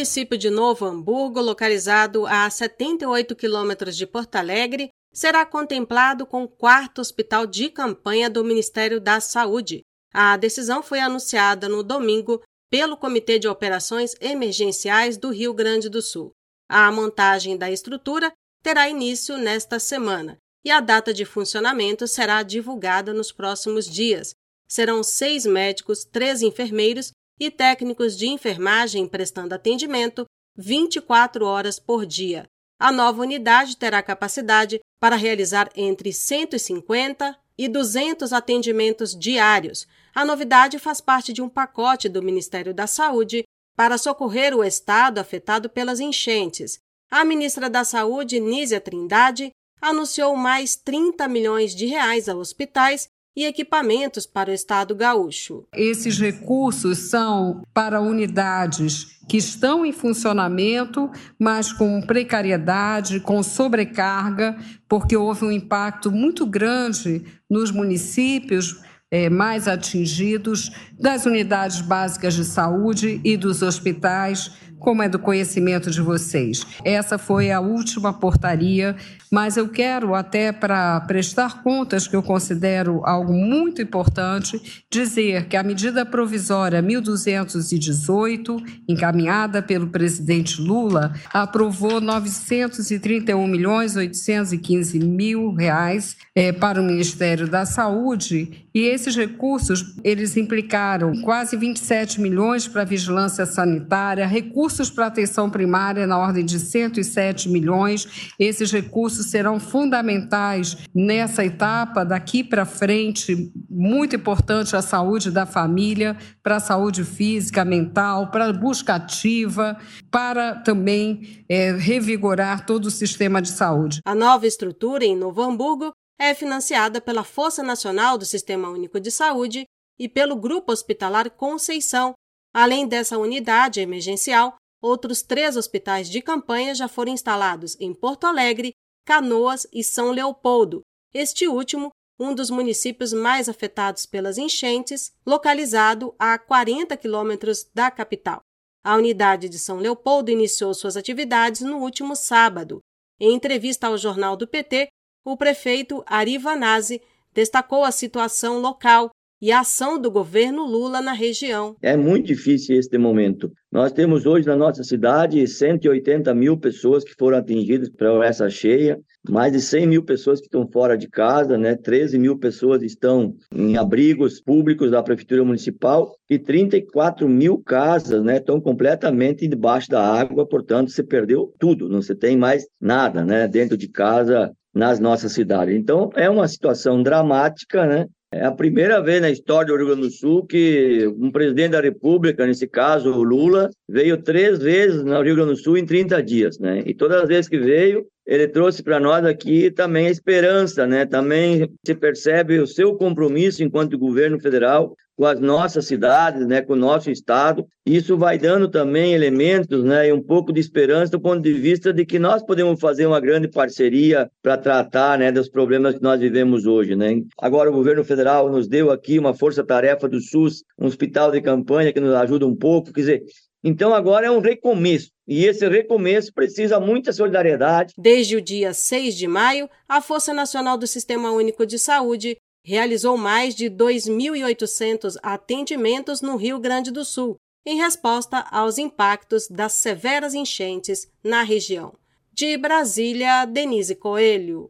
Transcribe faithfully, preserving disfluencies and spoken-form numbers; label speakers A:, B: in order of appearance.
A: município de Novo Hamburgo, localizado a setenta e oito quilômetros de Porto Alegre, será contemplado com o quarto hospital de campanha do Ministério da Saúde. A decisão foi anunciada no domingo pelo Comitê de Operações Emergenciais do Rio Grande do Sul. A montagem da estrutura terá início nesta semana e a data de funcionamento será divulgada nos próximos dias. Serão seis médicos, três enfermeiros e técnicos de enfermagem prestando atendimento vinte e quatro horas por dia. A nova unidade terá capacidade para realizar entre cento e cinquenta e duzentos atendimentos diários. A novidade faz parte de um pacote do Ministério da Saúde para socorrer o estado afetado pelas enchentes. A ministra da Saúde, Nízia Trindade, anunciou mais trinta milhões de reais a hospitais e equipamentos para o estado gaúcho.
B: Esses recursos são para unidades que estão em funcionamento, mas com precariedade, com sobrecarga, porque houve um impacto muito grande nos municípios é, mais atingidos, das unidades básicas de saúde e dos hospitais, como é do conhecimento de vocês. Essa foi a última portaria, mas eu quero, até para prestar contas, que eu considero algo muito importante, dizer que a medida provisória mil duzentos e dezoito, encaminhada pelo presidente Lula, aprovou novecentos e trinta e um milhões oitocentos e quinze mil reais é, para o Ministério da Saúde, e esses recursos, eles implicaram quase vinte e sete milhões para a vigilância sanitária, recursos para atenção primária na ordem de cento e sete milhões. Esses recursos serão fundamentais nessa etapa, daqui para frente, muito importante a saúde da família, para a saúde física, mental, para a busca ativa, para também é, revigorar todo o sistema de saúde.
A: A nova estrutura em Novo Hamburgo é financiada pela Força Nacional do Sistema Único de Saúde e pelo Grupo Hospitalar Conceição. Além dessa unidade emergencial, outros três hospitais de campanha já foram instalados em Porto Alegre, Canoas e São Leopoldo, este último um dos municípios mais afetados pelas enchentes, localizado a quarenta quilômetros da capital. A unidade de São Leopoldo iniciou suas atividades no último sábado. Em entrevista ao Jornal do P T, o prefeito Ari Vanazzi destacou a situação local e a ação do governo Lula na região.
C: É muito difícil este momento. Nós temos hoje na nossa cidade cento e oitenta mil pessoas que foram atingidas por essa cheia, mais de cem mil pessoas que estão fora de casa, né? treze mil pessoas estão em abrigos públicos da Prefeitura Municipal e trinta e quatro mil casas, né, estão completamente debaixo da água, portanto, você perdeu tudo, não se tem mais nada, né, dentro de casa nas nossas cidades. Então, é uma situação dramática, né? É a primeira vez na história do Rio Grande do Sul que um presidente da República, nesse caso o Lula, veio três vezes no Rio Grande do Sul em trinta dias, né? E todas as vezes que veio, ele trouxe para nós aqui também a esperança, né? Também se percebe o seu compromisso enquanto governo federal com as nossas cidades, né? Com o nosso estado. Isso vai dando também elementos, né? E um pouco de esperança do ponto de vista de que nós podemos fazer uma grande parceria para tratar, né? Dos problemas que nós vivemos hoje, né? Agora o governo federal nos deu aqui uma força-tarefa do SUS, um hospital de campanha que nos ajuda um pouco, quer dizer, então agora é um recomeço, e esse recomeço precisa muita solidariedade.
A: Desde o dia seis de maio, a Força Nacional do Sistema Único de Saúde realizou mais de dois mil e oitocentos atendimentos no Rio Grande do Sul, em resposta aos impactos das severas enchentes na região. De Brasília, Denise Coelho.